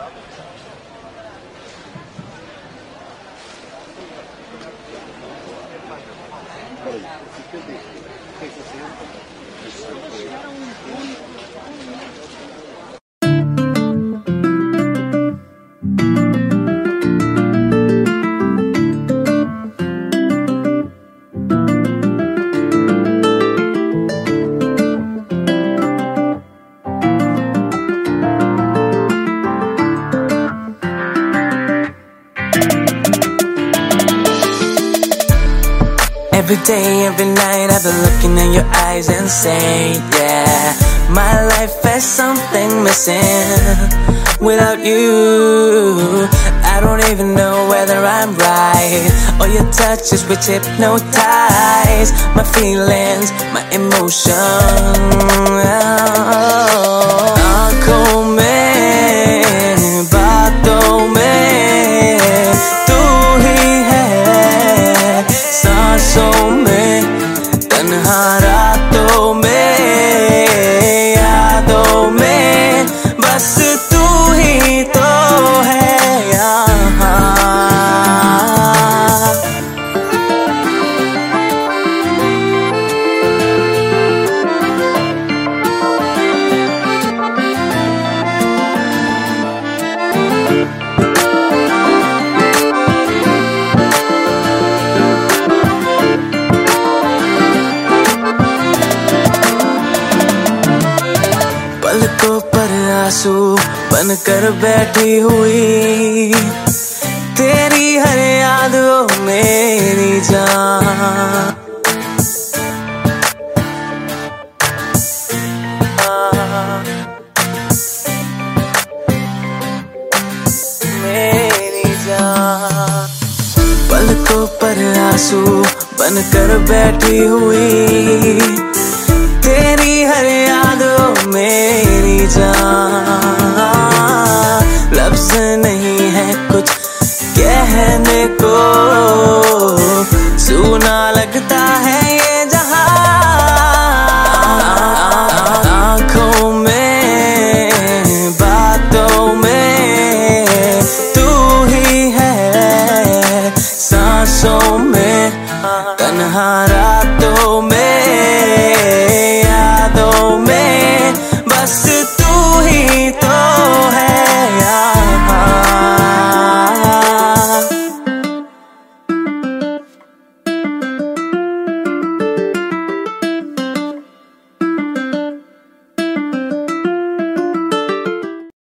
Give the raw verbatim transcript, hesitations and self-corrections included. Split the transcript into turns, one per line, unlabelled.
Every day, every night, I've been looking in your eyes and saying, yeah, my life has something missing without you. I don't even know whether I'm right. All your touches which hypnotize my feelings, my emotions. आँखों में, बातों में तू ही है, सांसों में, तन्हा रातों में, यादों में, बस तू ही तो है यहाँ। पलकों पर आंसू बनकर बैठी हुई, तेरी हर याद ओ मेरी जान। मेरी जान, पलकों पर आंसू बनकर बैठी हुई,